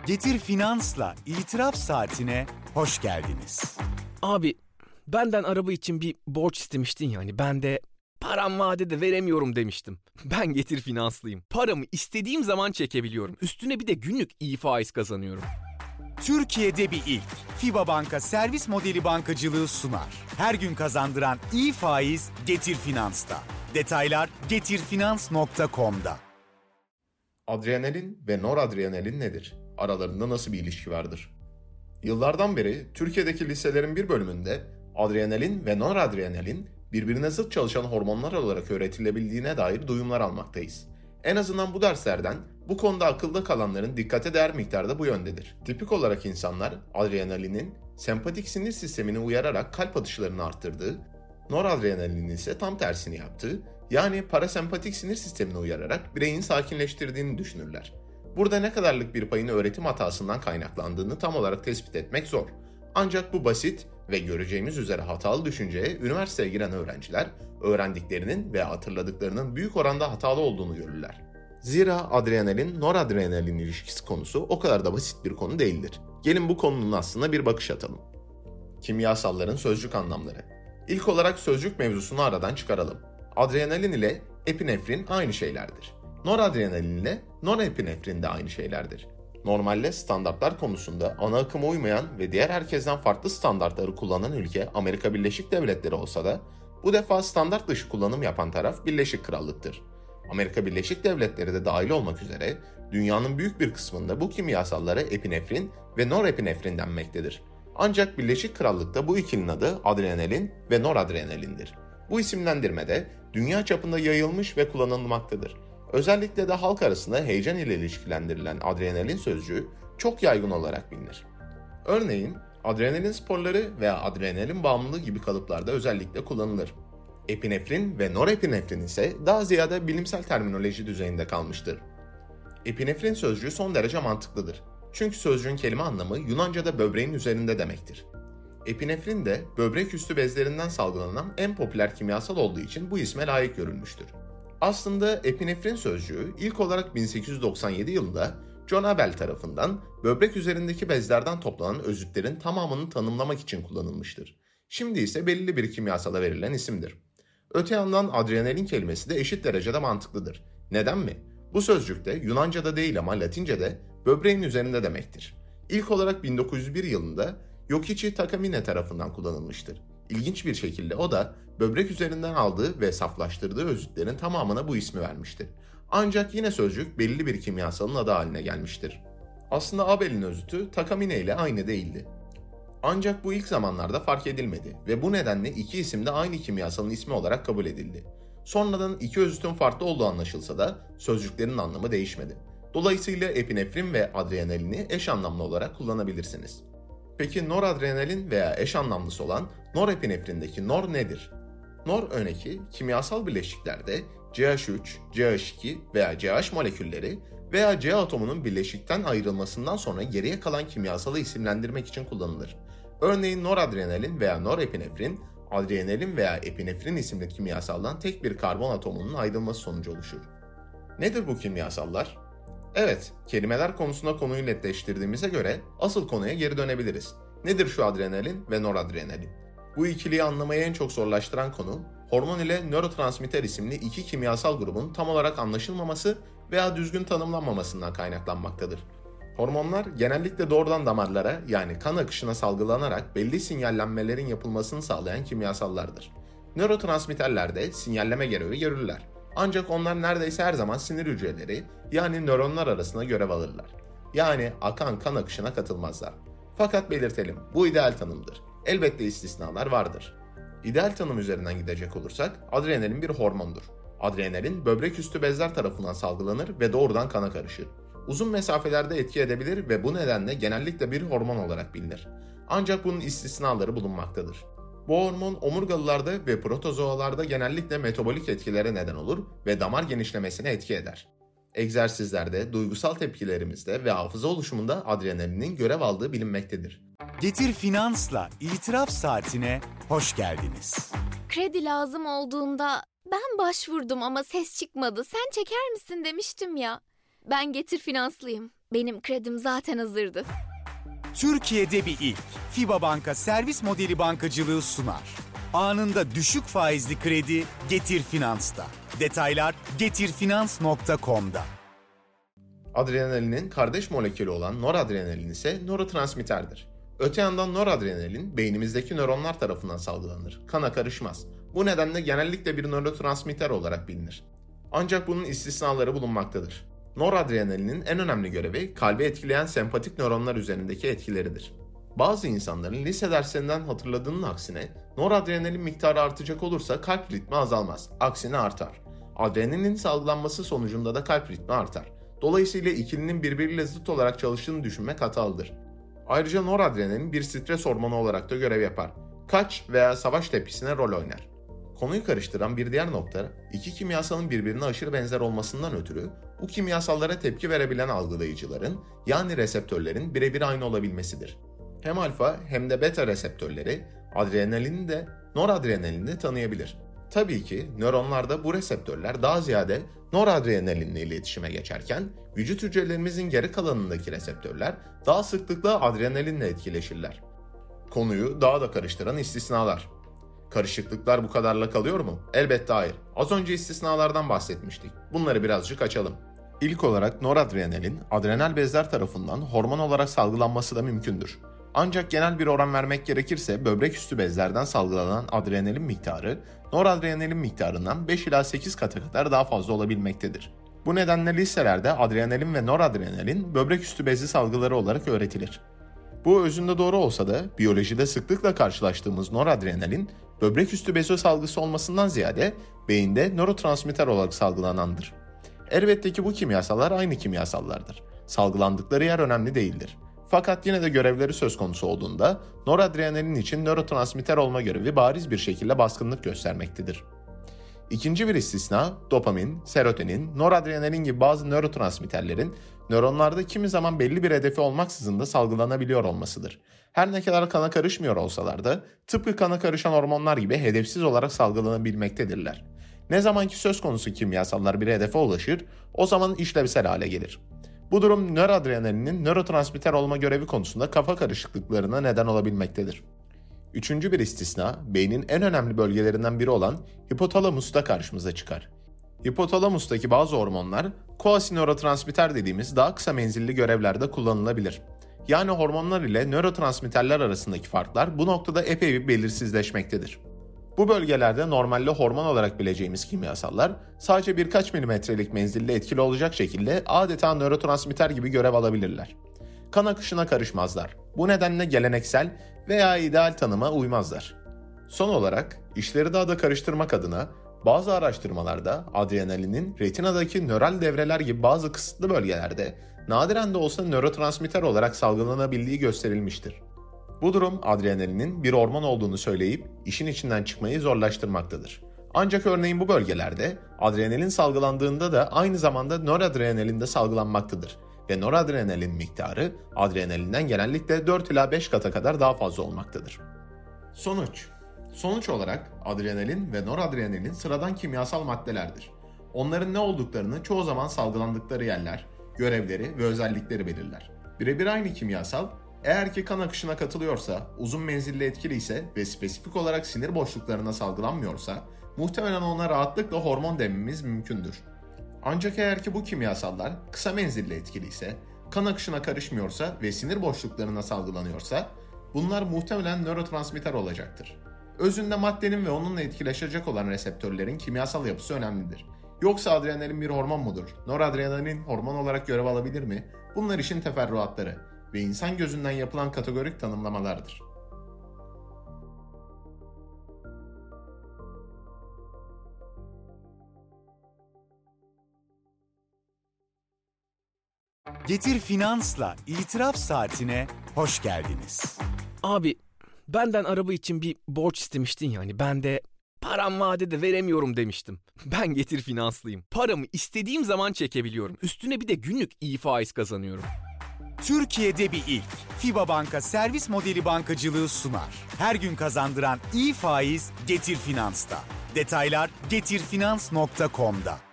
Getir Finans'la İtiraf Saatine hoş geldiniz. Abi benden araba için bir borç istemiştin yani ben de param vadede veremiyorum demiştim. Ben Getir Finanslıyım. Paramı istediğim zaman çekebiliyorum. Üstüne bir de günlük iyi faiz kazanıyorum. Türkiye'de bir ilk. FİBA Banka servis modeli bankacılığı sunar. Her gün kazandıran iyi faiz Getir Finans'ta. Detaylar getirfinans.com'da. Adrenalin ve noradrenalin nedir? Aralarında nasıl bir ilişki vardır? Yıllardan beri Türkiye'deki liselerin bir bölümünde adrenalin ve noradrenalin birbirine zıt çalışan hormonlar olarak öğretilebildiğine dair duyumlar almaktayız. En azından bu derslerden bu konuda akılda kalanların dikkate değer miktarda bu yöndedir. Tipik olarak insanlar adrenalinin sempatik sinir sistemini uyararak kalp atışlarını arttırdığı, noradrenalinin ise tam tersini yaptığı, yani parasempatik sinir sistemini uyararak bireyin sakinleştirdiğini düşünürler. Burada ne kadarlık bir payın öğretim hatasından kaynaklandığını tam olarak tespit etmek zor. Ancak bu basit ve göreceğimiz üzere hatalı düşünceye üniversiteye giren öğrenciler öğrendiklerinin ve hatırladıklarının büyük oranda hatalı olduğunu görürler. Zira adrenalin-noradrenalin ilişkisi konusu o kadar da basit bir konu değildir. Gelin bu konunun aslına bir bakış atalım. Kimyasalların sözcük anlamları. İlk olarak sözcük mevzusunu aradan çıkaralım. Adrenalin ile epinefrin aynı şeylerdir. Noradrenalin ile norepinefrin de aynı şeylerdir. Normalde standartlar konusunda ana akıma uymayan ve diğer herkesten farklı standartları kullanan ülke Amerika Birleşik Devletleri olsa da bu defa standart dışı kullanım yapan taraf Birleşik Krallık'tır. Amerika Birleşik Devletleri de dahil olmak üzere dünyanın büyük bir kısmında bu kimyasallara epinefrin ve norepinefrin denmektedir. Ancak Birleşik Krallık'ta bu ikilinin adı adrenalin ve noradrenalindir. Bu isimlendirme de dünya çapında yayılmış ve kullanılmaktadır. Özellikle de halk arasında heyecan ile ilişkilendirilen adrenalin sözcüğü çok yaygın olarak bilinir. Örneğin adrenalin sporları veya adrenalin bağımlılığı gibi kalıplarda özellikle kullanılır. Epinefrin ve norepinefrin ise daha ziyade bilimsel terminoloji düzeyinde kalmıştır. Epinefrin sözcüğü son derece mantıklıdır. Çünkü sözcüğün kelime anlamı Yunanca'da böbreğin üzerinde demektir. Epinefrin de böbrek üstü bezlerinden salgılanan en popüler kimyasal olduğu için bu isme layık görülmüştür. Aslında epinefrin sözcüğü ilk olarak 1897 yılında John Abel tarafından böbrek üzerindeki bezlerden toplanan özütlerin tamamını tanımlamak için kullanılmıştır. Şimdi ise belirli bir kimyasala verilen isimdir. Öte yandan adrenalin kelimesi de eşit derecede mantıklıdır. Neden mi? Bu sözcükte Yunanca'da değil ama Latince'de böbreğin üzerinde demektir. İlk olarak 1901 yılında Yokichi Takamine tarafından kullanılmıştır. İlginç bir şekilde o da böbrek üzerinden aldığı ve saflaştırdığı özütlerin tamamına bu ismi vermiştir. Ancak yine sözcük belirli bir kimyasalın adı haline gelmiştir. Aslında Abel'in özütü Takamine ile aynı değildi. Ancak bu ilk zamanlarda fark edilmedi ve bu nedenle iki isim de aynı kimyasalın ismi olarak kabul edildi. Sonradan iki özütün farklı olduğu anlaşılsa da sözcüklerin anlamı değişmedi. Dolayısıyla epinefrin ve adrenalini eş anlamlı olarak kullanabilirsiniz. Peki noradrenalin veya eş anlamlısı olan norepinefrindeki nor nedir? Nor örneği kimyasal bileşiklerde CH3, CH2 veya CH molekülleri veya C atomunun bileşikten ayrılmasından sonra geriye kalan kimyasalı isimlendirmek için kullanılır. Örneğin noradrenalin veya norepinefrin, adrenalin veya epinefrin isimli kimyasaldan tek bir karbon atomunun ayrılması sonucu oluşur. Nedir bu kimyasallar? Evet, kelimeler konusunda konuyu netleştirdiğimize göre asıl konuya geri dönebiliriz. Nedir şu adrenalin ve noradrenalin? Bu ikiliyi anlamayı en çok zorlaştıran konu, hormon ile nörotransmitter isimli iki kimyasal grubun tam olarak anlaşılmaması veya düzgün tanımlanmamasından kaynaklanmaktadır. Hormonlar genellikle doğrudan damarlara yani kan akışına salgılanarak belli sinyallenmelerin yapılmasını sağlayan kimyasallardır. Nörotransmitterler de sinyalleme görevi görürler. Ancak onlar neredeyse her zaman sinir hücreleri yani nöronlar arasında görev alırlar. Yani akan kan akışına katılmazlar. Fakat belirtelim, bu ideal tanımdır. Elbette istisnalar vardır. İdeal tanım üzerinden gidecek olursak adrenalin bir hormondur. Adrenalin böbrek üstü bezler tarafından salgılanır ve doğrudan kana karışır. Uzun mesafelerde etki edebilir ve bu nedenle genellikle bir hormon olarak bilinir. Ancak bunun istisnaları bulunmaktadır. Bu hormon omurgalılarda ve protozoalarda genellikle metabolik etkilere neden olur ve damar genişlemesine etki eder. Egzersizlerde, duygusal tepkilerimizde ve hafıza oluşumunda adrenalinin görev aldığı bilinmektedir. Getir Finans'la İtiraf Saatine hoş geldiniz. Kredi lazım olduğunda ben başvurdum ama ses çıkmadı. Sen çeker misin demiştim ya. Ben Getir Finanslıyım. Benim kredim zaten hazırdı. Türkiye'de bir ilk. FIBA Banka servis modeli bankacılığı sunar. Anında düşük faizli kredi Getir Finans'ta. Detaylar getirfinans.com'da. Adrenalinin kardeş molekülü olan noradrenalin ise nörotransmitterdir. Öte yandan noradrenalin beynimizdeki nöronlar tarafından salgılanır. Kana karışmaz. Bu nedenle genellikle bir nörotransmitter olarak bilinir. Ancak bunun istisnaları bulunmaktadır. Noradrenalinin en önemli görevi kalbi etkileyen sempatik nöronlar üzerindeki etkileridir. Bazı insanların lise derslerinden hatırladığının aksine noradrenalin miktarı artacak olursa kalp ritmi azalmaz. Aksine artar. Adrenalin salgılanması sonucunda da kalp ritmi artar. Dolayısıyla ikilinin birbiriyle zıt olarak çalıştığını düşünmek hatalıdır. Ayrıca noradrenalin bir stres hormonu olarak da görev yapar. Kaç veya savaş tepkisine rol oynar. Konuyu karıştıran bir diğer nokta, iki kimyasalın birbirine aşırı benzer olmasından ötürü bu kimyasallara tepki verebilen algılayıcıların yani reseptörlerin birebir aynı olabilmesidir. Hem alfa hem de beta reseptörleri adrenalini de noradrenalini de tanıyabilir. Tabii ki nöronlarda bu reseptörler daha ziyade noradrenalinle iletişime geçerken vücut hücrelerimizin geri kalanındaki reseptörler daha sıklıkla adrenalinle etkileşirler. Konuyu daha da karıştıran istisnalar. Karışıklıklar bu kadarla kalıyor mu? Elbette hayır. Az önce istisnalardan bahsetmiştik. Bunları birazcık açalım. İlk olarak noradrenalin, adrenal bezler tarafından hormon olarak salgılanması da mümkündür. Ancak genel bir oran vermek gerekirse böbrek üstü bezlerden salgılanan adrenalin miktarı, noradrenalin miktarından 5 ila 8 katı kadar daha fazla olabilmektedir. Bu nedenle liselerde adrenalin ve noradrenalin böbrek üstü bezi salgıları olarak öğretilir. Bu özünde doğru olsa da biyolojide sıklıkla karşılaştığımız noradrenalin, böbrek üstü bezi salgısı olmasından ziyade beyinde nörotransmitter olarak salgılanandır. Elbette ki bu kimyasallar aynı kimyasallardır. Salgılandıkları yer önemli değildir. Fakat yine de görevleri söz konusu olduğunda noradrenalin için nörotransmitter olma görevi bariz bir şekilde baskınlık göstermektedir. İkinci bir istisna, dopamin, serotonin, noradrenalin gibi bazı nörotransmitterlerin nöronlarda kimi zaman belli bir hedefi olmaksızın da salgılanabiliyor olmasıdır. Her ne kadar kana karışmıyor olsalar da tıpkı kana karışan hormonlar gibi hedefsiz olarak salgılanabilmektedirler. Ne zaman ki söz konusu kimyasallar bir hedefe ulaşır, o zaman işlevsel hale gelir. Bu durum noradrenalinin nörotransmitter olma görevi konusunda kafa karışıklıklarına neden olabilmektedir. Üçüncü bir istisna, beynin en önemli bölgelerinden biri olan hipotalamusta karşımıza çıkar. Hipotalamustaki bazı hormonlar, koasinörotransmitter dediğimiz daha kısa menzilli görevlerde kullanılabilir. Yani hormonlar ile nörotransmitterler arasındaki farklar bu noktada epey bir belirsizleşmektedir. Bu bölgelerde normalde hormon olarak bileceğimiz kimyasallar sadece birkaç milimetrelik menzilde etkili olacak şekilde adeta nörotransmitter gibi görev alabilirler. Kan akışına karışmazlar. Bu nedenle geleneksel veya ideal tanıma uymazlar. Son olarak işleri daha da karıştırmak adına bazı araştırmalarda adrenalinin retinadaki nöral devreler gibi bazı kısıtlı bölgelerde nadiren de olsa nörotransmitter olarak salgılanabildiği gösterilmiştir. Bu durum adrenalinin bir hormon olduğunu söyleyip işin içinden çıkmayı zorlaştırmaktadır. Ancak örneğin bu bölgelerde adrenalin salgılandığında da aynı zamanda noradrenalin de salgılanmaktadır ve noradrenalin miktarı adrenalinden genellikle 4 ila 5 kata kadar daha fazla olmaktadır. Sonuç olarak adrenalin ve noradrenalin sıradan kimyasal maddelerdir. Onların ne olduklarını çoğu zaman salgılandıkları yerler, görevleri ve özellikleri belirler. Birebir aynı kimyasal, eğer ki kan akışına katılıyorsa, uzun menzilli etkili ise ve spesifik olarak sinir boşluklarına salgılanmıyorsa, muhtemelen ona rahatlıkla hormon dememiz mümkündür. Ancak eğer ki bu kimyasallar kısa menzilli etkili ise, kan akışına karışmıyorsa ve sinir boşluklarına salgılanıyorsa, bunlar muhtemelen nörotransmitter olacaktır. Özünde maddenin ve onunla etkileşecek olan reseptörlerin kimyasal yapısı önemlidir. Yoksa adrenalin bir hormon mudur? Noradrenalin hormon olarak görev alabilir mi? Bunlar işin teferruatları ve insan gözünden yapılan kategorik tanımlamalardır. Getir Finans'la İtiraf Saatine hoş geldiniz. Abi benden araba için bir borç istemiştin yani ben de param vadede veremiyorum demiştim. Ben Getir Finanslıyım. Paramı istediğim zaman çekebiliyorum. Üstüne bir de günlük iyi faiz kazanıyorum. Türkiye'de bir ilk. FIBA Banka servis modeli bankacılığı sunar. Her gün kazandıran iyi faiz Getir Finans'ta. Detaylar getirfinans.com'da.